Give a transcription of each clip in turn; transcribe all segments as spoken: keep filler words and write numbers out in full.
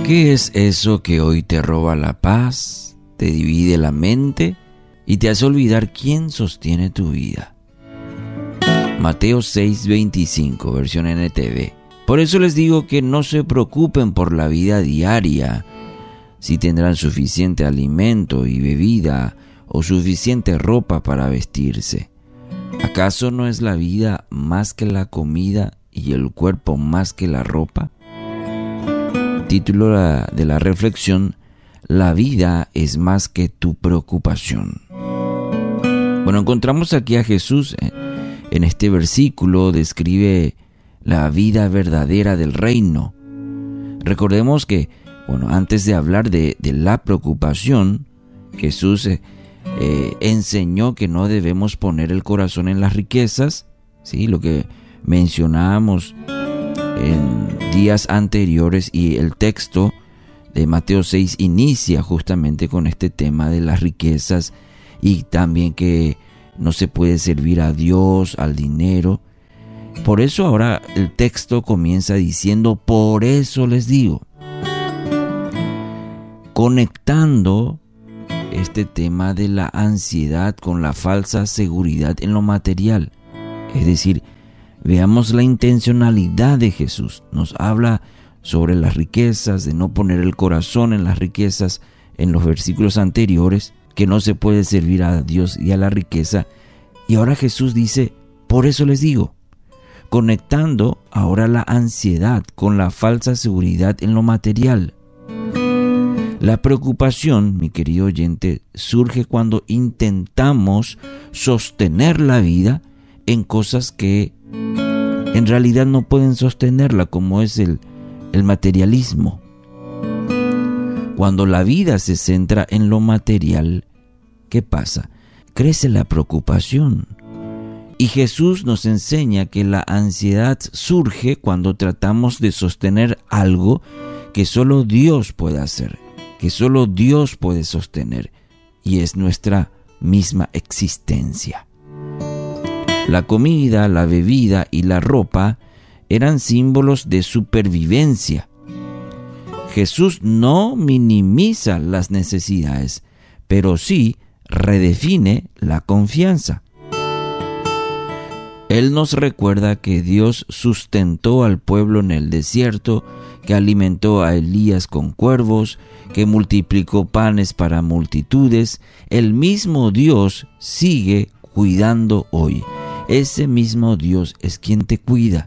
¿Qué es eso que hoy te roba la paz, te divide la mente y te hace olvidar quién sostiene tu vida? Mateo seis veinticinco, versión N T V. Por eso les digo que no se preocupen por la vida diaria, si tendrán suficiente alimento y bebida o suficiente ropa para vestirse. ¿Acaso no es la vida más que la comida y el cuerpo más que la ropa? Título de la reflexión: la vida es más que tu preocupación. Bueno, encontramos aquí a Jesús en este versículo, describe la vida verdadera del reino. Recordemos que, bueno, antes de hablar de, de la preocupación, Jesús eh, eh, enseñó que no debemos poner el corazón en las riquezas, ¿sí? Lo que mencionábamos en días anteriores, y el texto de Mateo seis inicia justamente con este tema de las riquezas y también que no se puede servir a Dios, al dinero. Por eso ahora el texto comienza diciendo: por eso les digo, conectando este tema de la ansiedad con la falsa seguridad en lo material. Es decir, veamos la intencionalidad de Jesús. Nos habla sobre las riquezas, de no poner el corazón en las riquezas en los versículos anteriores, que no se puede servir a Dios y a la riqueza. Y ahora Jesús dice: por eso les digo, conectando ahora la ansiedad con la falsa seguridad en lo material. La preocupación, mi querido oyente, surge cuando intentamos sostener la vida en cosas que en realidad no pueden sostenerla, como es el, el materialismo. Cuando la vida se centra en lo material, ¿qué pasa? Crece la preocupación. Y Jesús nos enseña que la ansiedad surge cuando tratamos de sostener algo que solo Dios puede hacer, que solo Dios puede sostener, y es nuestra misma existencia. La comida, la bebida y la ropa eran símbolos de supervivencia. Jesús no minimiza las necesidades, pero sí redefine la confianza. Él nos recuerda que Dios sustentó al pueblo en el desierto, que alimentó a Elías con cuervos, que multiplicó panes para multitudes. El mismo Dios sigue cuidando hoy. Ese mismo Dios es quien te cuida.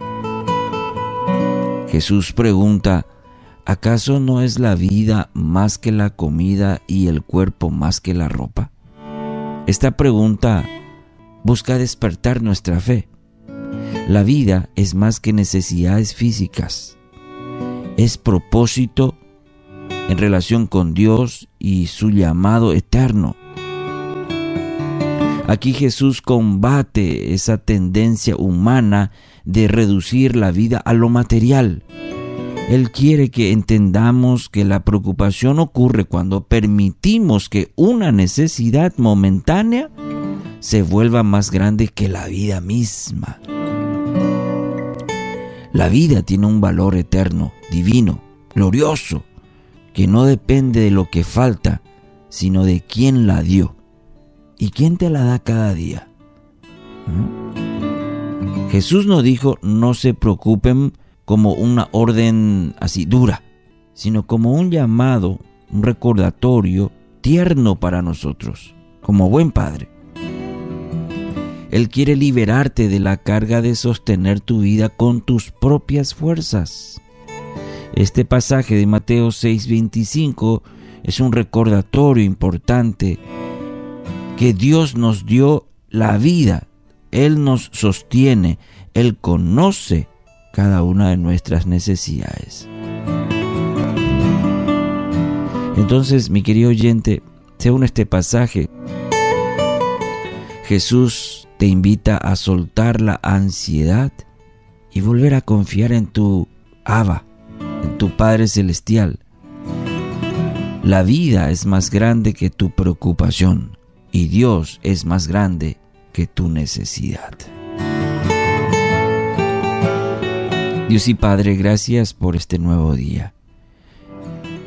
Jesús pregunta: ¿acaso no es la vida más que la comida y el cuerpo más que la ropa? Esta pregunta busca despertar nuestra fe. La vida es más que necesidades físicas. Es propósito en relación con Dios y su llamado eterno. Aquí Jesús combate esa tendencia humana de reducir la vida a lo material. Él quiere que entendamos que la preocupación ocurre cuando permitimos que una necesidad momentánea se vuelva más grande que la vida misma. La vida tiene un valor eterno, divino, glorioso, que no depende de lo que falta, sino de quién la dio. ¿Y quién te la da cada día? ¿Mm? Jesús no dijo: no se preocupen, como una orden así dura, sino como un llamado, un recordatorio tierno para nosotros, como buen padre. Él quiere liberarte de la carga de sostener tu vida con tus propias fuerzas. Este pasaje de Mateo seis veinticinco es un recordatorio importante que Dios nos dio la vida. Él nos sostiene, Él conoce cada una de nuestras necesidades. Entonces, mi querido oyente, según este pasaje, Jesús te invita a soltar la ansiedad y volver a confiar en tu Abba, en tu Padre Celestial. La vida es más grande que tu preocupación y Dios es más grande que tu necesidad. Dios y Padre, gracias por este nuevo día.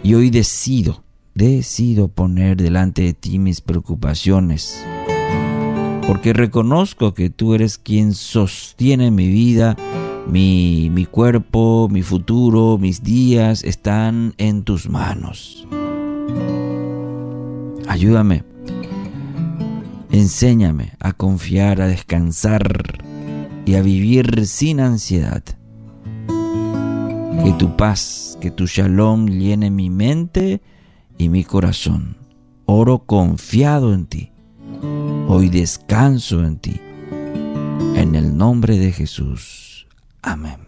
Y hoy decido, decido poner delante de ti mis preocupaciones, porque reconozco que tú eres quien sostiene mi vida, mi, mi cuerpo, mi futuro, mis días están en tus manos. Ayúdame, enséñame a confiar, a descansar y a vivir sin ansiedad. Que tu paz, que tu shalom llene mi mente y mi corazón. Oro confiado en ti. Hoy descanso en ti. En el nombre de Jesús. Amén.